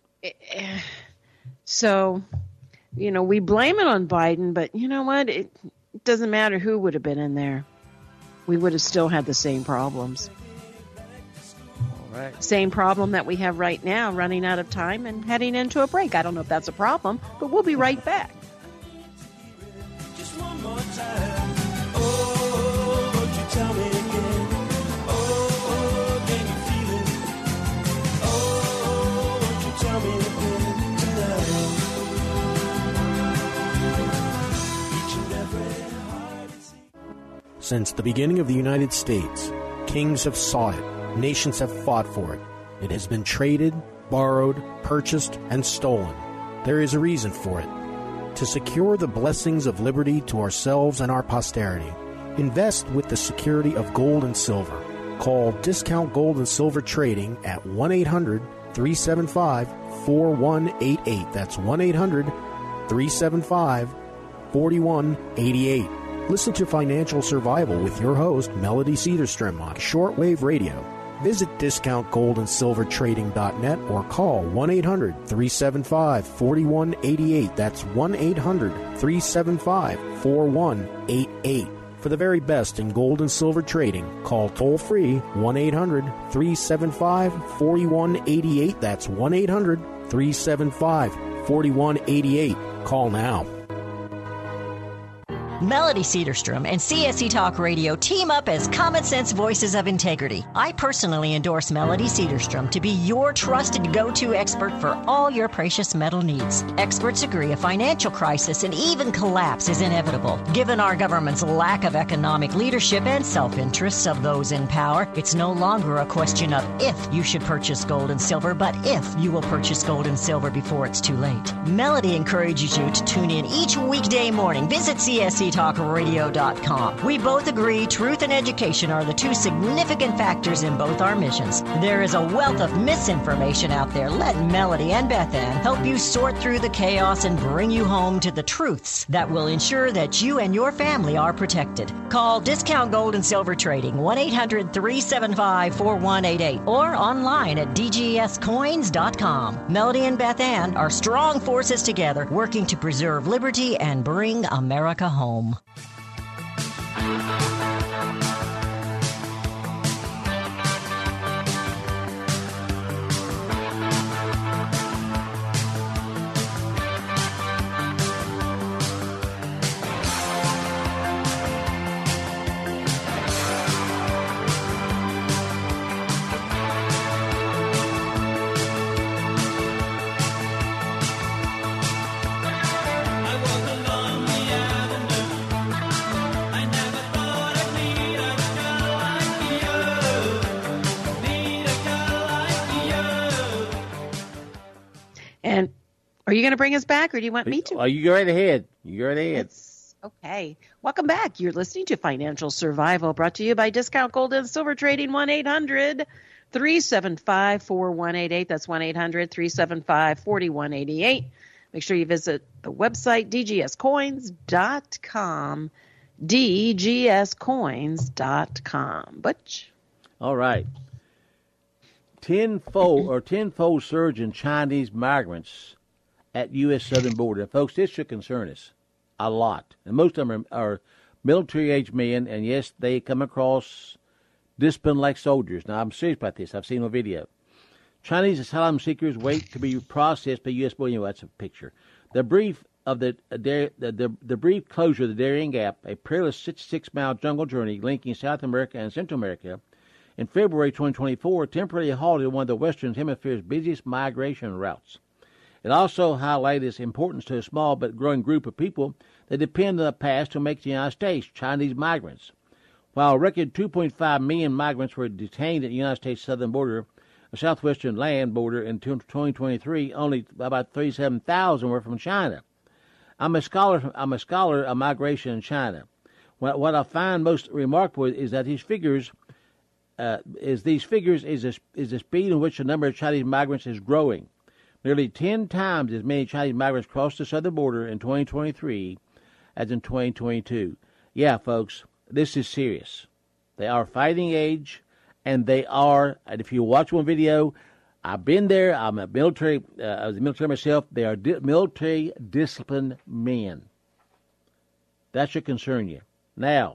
so, you know, we blame it on Biden, but you know what? It, it doesn't matter who would have been in there. We would have still had the same problems. All right. Same problem that we have right now, running out of time and heading into a break. I don't know if that's a problem, but we'll be right back. Just one more time. Oh, won't you tell me again? Oh, can you feel it? Oh, won't you tell me again tonight? Each and every heart is... Since the beginning of the United States, kings have sought it, nations have fought for it. It has been traded, borrowed, purchased, and stolen. There is a reason for it. To secure the blessings of liberty to ourselves and our posterity, invest with the security of gold and silver. Call Discount Gold and Silver Trading at one eight hundred three seven five four one eight eight. That's one eight hundred three seven five four one eight eight. Listen to Financial Survival with your host, Melody Cedarstrom, on shortwave radio. Visit discount gold and silver trading dot net or call one eight hundred three seven five four one eight eight. That's one eight hundred three seven five four one eight eight. For the very best in gold and silver trading, call toll-free one eight hundred three seven five four one eight eight. That's one eight hundred three seven five four one eight eight. Call now. Melody Cedarstrom and C S E Talk Radio team up as Common Sense Voices of Integrity. I personally endorse Melody Cedarstrom to be your trusted go-to expert for all your precious metal needs. Experts agree a financial crisis and even collapse is inevitable. Given our government's lack of economic leadership and self-interests of those in power, it's no longer a question of if you should purchase gold and silver, but if you will purchase gold and silver before it's too late. Melody encourages you to tune in each weekday morning. Visit C S E talk radio dot com. We both agree truth and education are the two significant factors in both our missions. There is a wealth of misinformation out there. Let Melody and Beth Ann help you sort through the chaos and bring you home to the truths that will ensure that you and your family are protected. Call Discount Gold and Silver Trading one eight hundred three seven five four one eight eight or online at d g s coins dot com. Melody and Beth Ann are strong forces together working to preserve liberty and bring America home. And are you going to bring us back, or do you want me to? Oh, you go right ahead. You go right ahead. It's, okay. Welcome back. You're listening to Financial Survival, brought to you by Discount Gold and Silver Trading, one eight hundred three seven five four one eight eight. That's one eight hundred three seven five four one eight eight. Make sure you visit the website, d g s coins dot com, d g s coins dot com. Butch? All right. Tenfold or tenfold surge in Chinese migrants at U S southern border. Folks, this should concern us a lot. And most of them are, are military-age men, and yes, they come across discipline like soldiers. Now, I'm serious about this. I've seen a video. Chinese asylum seekers wait to be processed by U S border. Anyway, that's a picture. The brief of the uh, the, the the brief closure of the Darien Gap, a perilous sixty-six mile jungle journey linking South America and Central America, in February twenty twenty-four, temporarily halted one of the Western Hemisphere's busiest migration routes. It also highlighted its importance to a small but growing group of people that depend on the pass to make the United States, Chinese migrants. While a record two point five million migrants were detained at the United States southern border, the southwestern land border in twenty twenty-three, only about thirty-seven thousand were from China. I'm a scholar. I'm a scholar of migration in China. What, what I find most remarkable is that these figures. Uh, is these figures is the, is the speed in which the number of Chinese migrants is growing. Nearly ten times as many Chinese migrants crossed the southern border in twenty twenty-three as in twenty twenty-two. Yeah, folks, this is serious. They are fighting age, and they are, and if you watch one video, I've been there, I'm a military, uh, I was in the military myself, they are di- military disciplined men. That should concern you. Now,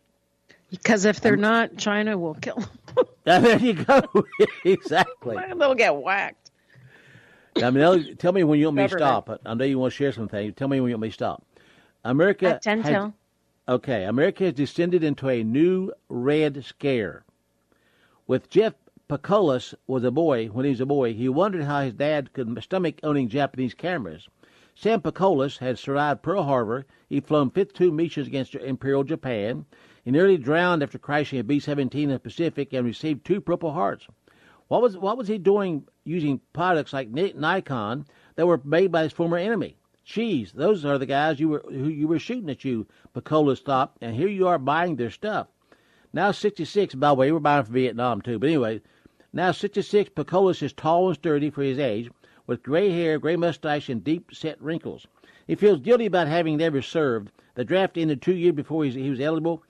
Because if they're not, China will kill them. there you go. Exactly. They'll get whacked. Now, Manel, tell me when you want me to Government. stop. I know you want to share something. Tell me when you want me to stop. America At ten has, till. okay, America has descended into a new red scare. With Jeff Pecolis was a boy, when he was a boy, he wondered how his dad could stomach owning Japanese cameras. Sam Pecolis had survived Pearl Harbor. He'd flown fifty-two missions against Imperial Japan. He nearly drowned after crashing a B seventeen in the Pacific and received two Purple Hearts. What was what was he doing using products like Ni- Nikon that were made by his former enemy? Jeez, those are the guys you were who you were shooting at you, Pecolis thought, and here you are buying their stuff. Now sixty-six, by the way, we're buying from Vietnam too, but anyway, now sixty-six, Pecolis is tall and sturdy for his age, with gray hair, gray mustache, and deep-set wrinkles. He feels guilty about having never served. The draft ended two years before he was eligible.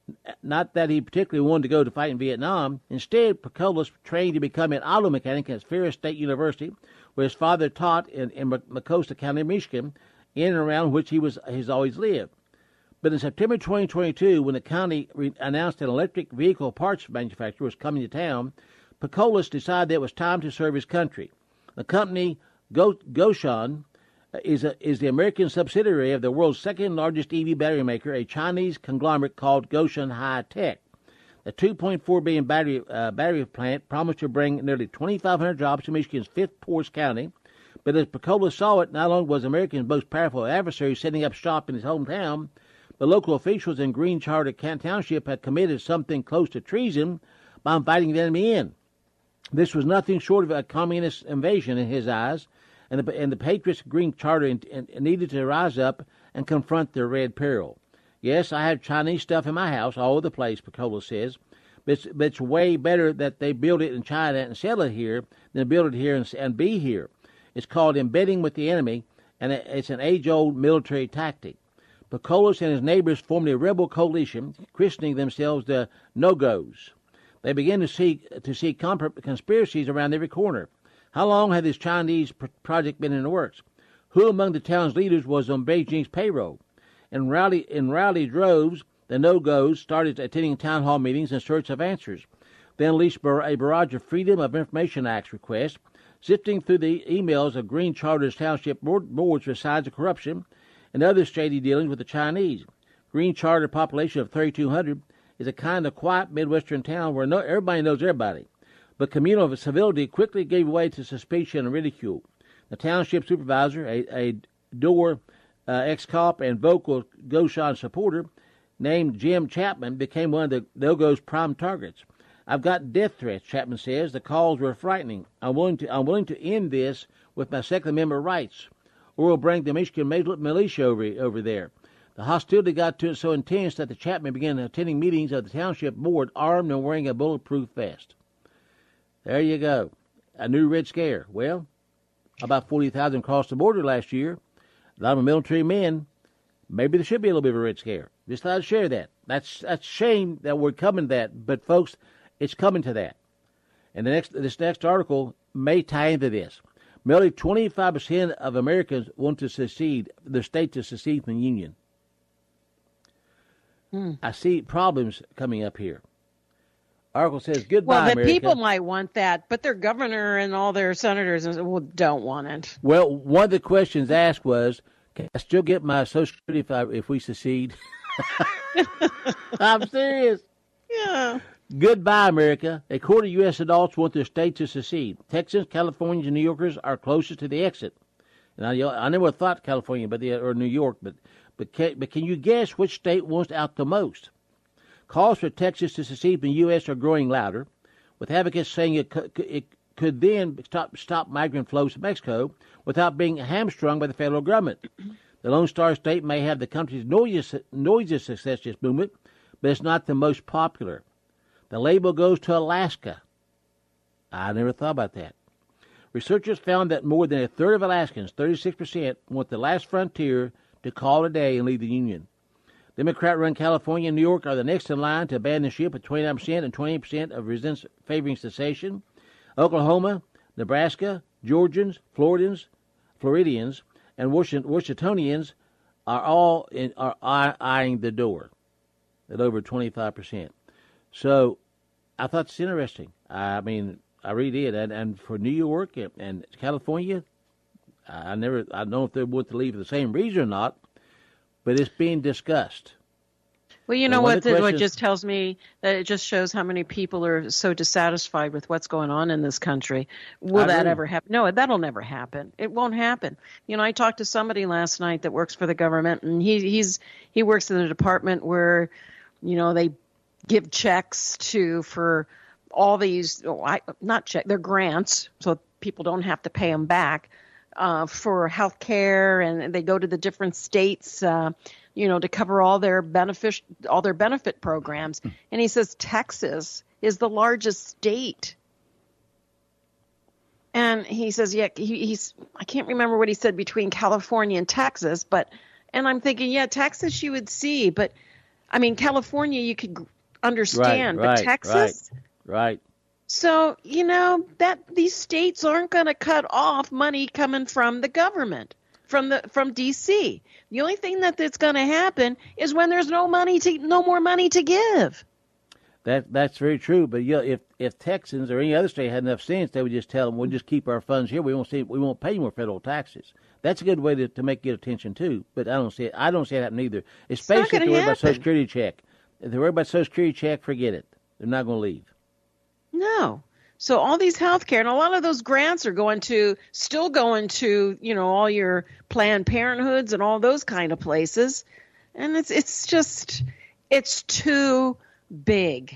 Not that he particularly wanted to go to fight in Vietnam. Instead, Pecolis trained to become an auto mechanic at Ferris State University, where his father taught in, in Mecosta County, Michigan, in and around which he was has always lived. But in September twenty twenty-two, when the county re- announced an electric vehicle parts manufacturer was coming to town, Pecolis decided that it was time to serve his country. The company, Go- Gotion, is a, is the American subsidiary of the world's second largest E V battery maker, a Chinese conglomerate called Gotion High Tech. The two point four billion dollars battery uh, battery plant promised to bring nearly twenty-five hundred jobs to Michigan's fifth poorest county. But as Pecolis saw it, not only was America's most powerful adversary setting up shop in his hometown, but local officials in Green Charter Township had committed something close to treason by inviting the enemy in. This was nothing short of a communist invasion in his eyes, and the, and the patriots Green Charter in, in, needed to rise up and confront their red peril. Yes, I have Chinese stuff in my house all over the place, Pecolis says, but it's, but it's way better that they build it in China and sell it here than build it here and, and be here. It's called embedding with the enemy, and it, it's an age-old military tactic. Pecolis and his neighbors formed a rebel coalition, christening themselves the No-Go's. They began to see to see comp- conspiracies around every corner. How long had this Chinese pr- project been in the works? Who among the town's leaders was on Beijing's payroll? In rowdy, in rowdy droves, the No-Go's started attending town hall meetings in search of answers. They unleashed a barrage of Freedom of Information Act requests, sifting through the emails of Green Charter's township board, boards for signs of corruption and other shady dealings with the Chinese. Green Charter population of thirty-two hundred is a kind of quiet Midwestern town where no, everybody knows everybody. But communal civility quickly gave way to suspicion and ridicule. The township supervisor, a, a Door uh, ex-cop and vocal Gotion supporter named Jim Chapman, became one of the No-Go's prime targets. I've got death threats, Chapman says. The calls were frightening. I'm willing to, I'm willing to end this with my Second Amendment rights, or we'll bring the Michigan militia over, over there. The hostility got to it so intense that the Chapman began attending meetings of the township board armed and wearing a bulletproof vest. There you go. A new Red Scare. Well, about forty thousand crossed the border last year. A lot of military men. Maybe there should be a little bit of a Red Scare. Just thought I'd share that. That's that's a shame that we're coming to that, but folks, it's coming to that. And the next this next article may tie into this. Merely twenty-five percent of Americans want to secede, their state to secede from the Union. Hmm. I see problems coming up here. Article says, goodbye, Well, the America. people might want that, but their governor and all their senators well, don't want it. Well, one of the questions asked was, can I still get my Social Security if, I, if we secede? I'm serious. Yeah. Goodbye, America. A quarter of U S adults want their state to secede. Texans, Californians, and New Yorkers are closest to the exit. And I, I never thought California but the, or New York, but but can, but can you guess which state wants out the most? Calls for Texas to secede from the U S are growing louder, with advocates saying it could, it could then stop, stop migrant flows to Mexico without being hamstrung by the federal government. The Lone Star State may have the country's noisiest, noisiest success this movement, but it's not the most popular. The label goes to Alaska. I never thought about that. Researchers found that more than a third of Alaskans, thirty-six percent, want the last frontier to call it a day and leave the Union. Democrat-run California and New York are the next in line to abandon ship with twenty-nine percent and twenty percent of residents favoring cessation. Oklahoma, Nebraska, Georgians, Floridians, Floridians, and Washingtonians are all in, are eyeing the door at over twenty-five percent. So I thought it's interesting. I mean, I really did. And, and for New York and, and California, I never, I don't know if they want to leave for the same reason or not, but it's being discussed. Well, you know what? What just tells me that it just shows how many people are so dissatisfied with what's going on in this country. Will that ever happen? No, that'll never happen. It won't happen. You know, I talked to somebody last night that works for the government, and he he's he works in a department where, you know, they give checks to for all these, oh, I, not check, they're grants, so people don't have to pay them back uh, for health care, and they go to the different states. Uh, you know, to cover all their benefit, all their benefit programs. And he says Texas is the largest state. And he says, yeah, he, he's, I can't remember what he said between California and Texas, but, and I'm thinking, yeah, Texas you would see, but I mean, California you could understand, right, right, but Texas? Right, right. So, you know, that these states aren't going to cut off money coming from the government. From the from D C. The only thing that that's going to happen is when there's no money to no more money to give. That that's very true. But you know, if if Texans or any other state had enough sense, they would just tell them, "We'll just keep our funds here. We won't see. We won't pay more federal taxes." That's a good way to, to make get attention too. But I don't see it. I don't see it happening either. Especially if they worry about Social Security check. If they worry about Social Security check, forget it. They're not going to leave. No. So all these health care and a lot of those grants are going to still going to, you know, all your Planned Parenthoods and all those kind of places. And it's it's just it's too big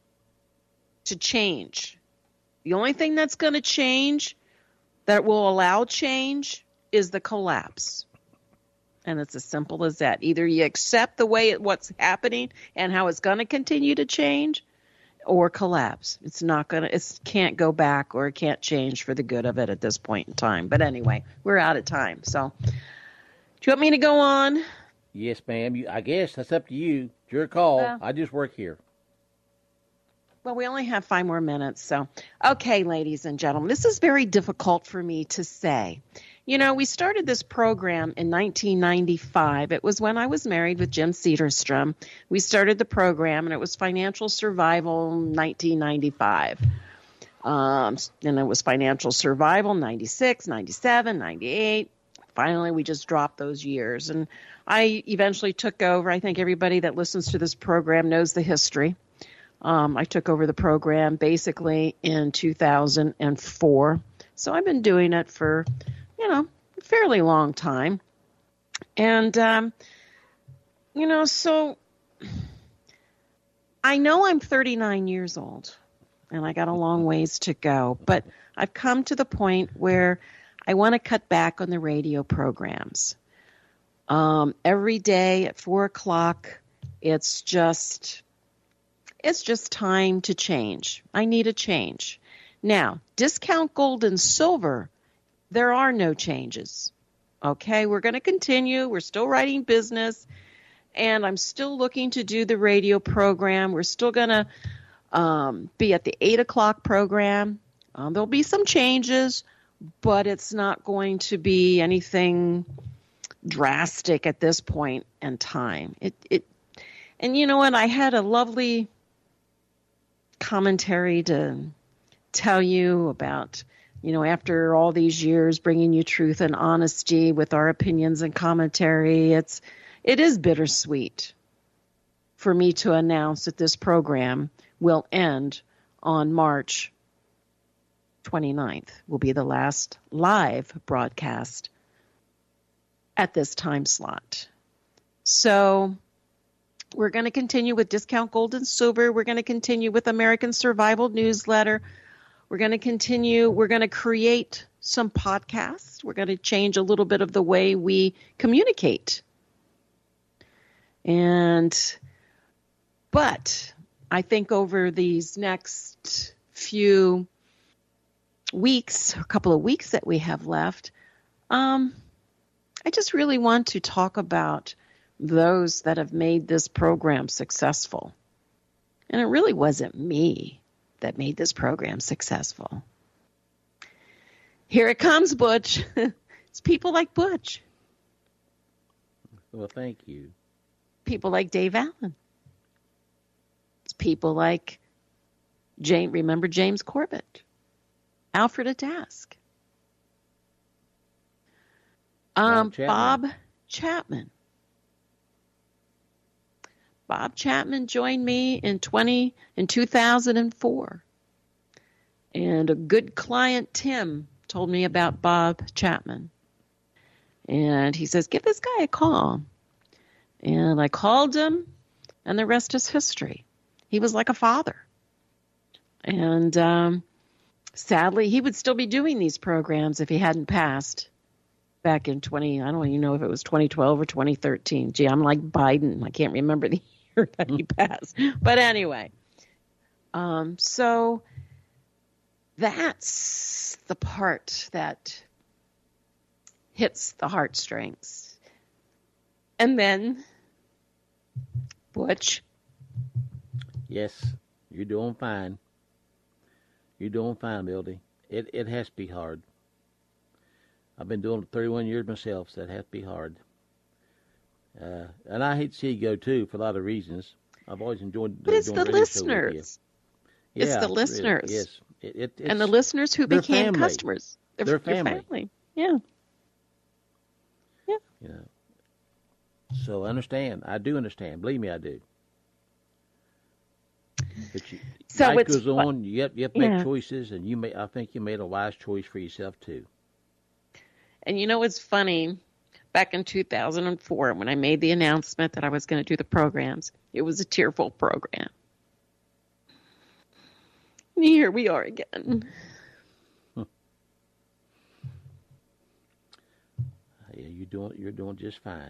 to change. The only thing that's going to change that will allow change is the collapse. And it's as simple as that. Either you accept the way it, what's happening and how it's going to continue to change, or collapse. It's not going to, it can't go back or it can't change for the good of it at this point in time. But anyway, we're out of time. So do you want me to go on? Yes, ma'am. You, I guess that's up to you. It's your call. Well, I just work here. Well, we only have five more minutes. So, okay, ladies and gentlemen, this is very difficult for me to say. You know, we started this program in nineteen ninety-five. It was when I was married with Jim Cedarstrom. We started the program, and it was Financial Survival nineteen ninety-five. Um, and it was Financial Survival ninety-six, ninety-seven, ninety-eight. Finally, we just dropped those years. And I eventually took over. I think everybody that listens to this program knows the history. Um, I took over the program basically in two thousand four. So I've been doing it for, you know, a fairly long time. And, um, you know, so I know I'm thirty-nine years old and I got a long ways to go, but I've come to the point where I want to cut back on the radio programs. Um, every day at four o'clock, it's just, it's just time to change. I need a change. Now, discount gold and silver, there are no changes. Okay, we're going to continue. We're still writing business, and I'm still looking to do the radio program. We're still going to um, be at the eight o'clock program. Um, there'll be some changes, but it's not going to be anything drastic at this point in time. It, it, and you know what? I had a lovely commentary to tell you about, you know, after all these years bringing you truth and honesty with our opinions and commentary, it's, it is bittersweet for me to announce that this program will end on March twenty-ninth. Will be the last live broadcast at this time slot. So we're going to continue with Discount Gold and Silver. We're going to continue with American Survival Newsletter. We're going to continue. We're going to create some podcasts. We're going to change a little bit of the way we communicate. And, but I think over these next few weeks, a couple of weeks that we have left, um, I just really want to talk about those that have made this program successful. And it really wasn't me that made this program successful. Here it comes, Butch. It's people like Butch. Well, thank you. People like Dave Allen. It's people like James, remember James Corbett, Alfred Atask, um, Bob Chapman. Bob Chapman. Bob Chapman joined me in twenty in two thousand four, and a good client, Tim, told me about Bob Chapman, and he says, "Give this guy a call." And I called him, and the rest is history. He was like a father. And um, sadly, he would still be doing these programs if he hadn't passed back in twenty, I don't even know if it was twenty twelve or twenty thirteen. Gee, I'm like Biden. I can't remember the year that he passed. But anyway, um, so that's the part that hits the heartstrings. And then, Butch. Yes, you're doing fine. You're doing fine, Mildy. It it has to be hard. I've been doing it thirty-one years myself, so it has to be hard. Uh, and I hate to see you go, too, for a lot of reasons. I've always enjoyed But it's doing the radio show with you. listeners. Yeah, It's the really, listeners. yes. It, it, And the it's- listeners who they're became family. customers. They're, They're your family. family. Yeah. You know. So I understand. I do understand. Believe me, I do. But you, So life it's goes fu- on. You have, you have to make Yeah. choices, and you may. I think you made a wise choice for yourself too. And you know what's funny? Back in two thousand four, when I made the announcement that I was going to do the programs, it was a tearful program. And here we are again. Yeah, you're doing. You're doing just fine.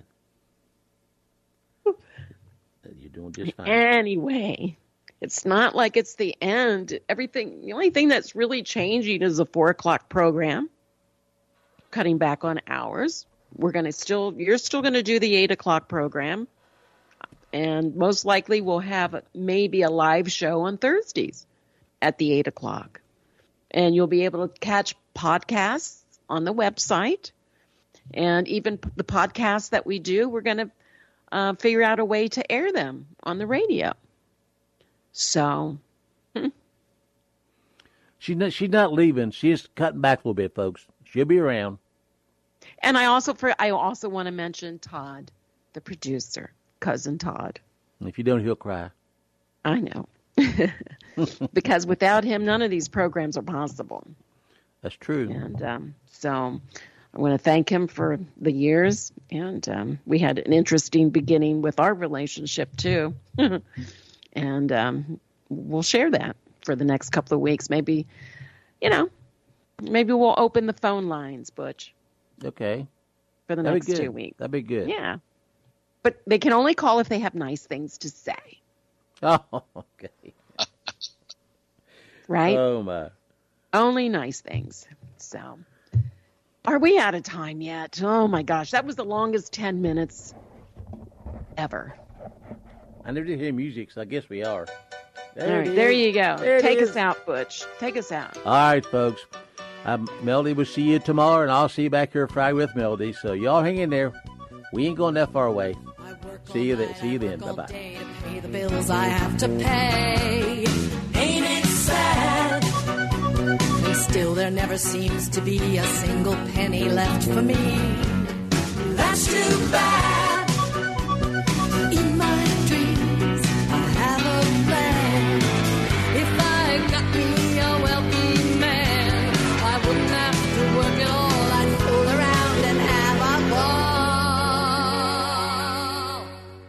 You're doing just fine. Anyway, it's not like it's the end. Everything, the only thing that's really changing is the four o'clock program, cutting back on hours. We're going to still, you're still going to do the eight o'clock program. And most likely we'll have maybe a live show on Thursdays at the eight o'clock. And you'll be able to catch podcasts on the website. And even p- the podcasts that we do, we're going to uh, figure out a way to air them on the radio. So, She's not. She's not leaving. She's cutting back a little bit, folks. She'll be around. and I also for I also want to mention Todd, the producer, cousin Todd. If you don't, he'll cry. I know. Because without him, none of these programs are possible. That's true. And um, so I want to thank him for the years. And um, we had an interesting beginning with our relationship, too. And um, we'll share that for the next couple of weeks. Maybe, you know, maybe we'll open the phone lines, Butch, Okay. for the That'd next be good. two weeks. That'd be good. Yeah. But they can only call if they have nice things to say, Oh, okay. right? Oh my. Only nice things. So, are we out of time yet? Oh my gosh, that was the longest ten minutes ever. I never did hear music, so I guess we are. There, All it right, is. there you go. There it Take is. us out, Butch. Take us out. All right, folks. Um, Melody will see you tomorrow, and I'll see you back here Friday with Melody. So y'all hang in there. We ain't going that far away. See you then. See you then. Bye bye. Pay the bills I have to pay. Ain't it sad? And still there never seems to be a single penny left for me. That's too bad.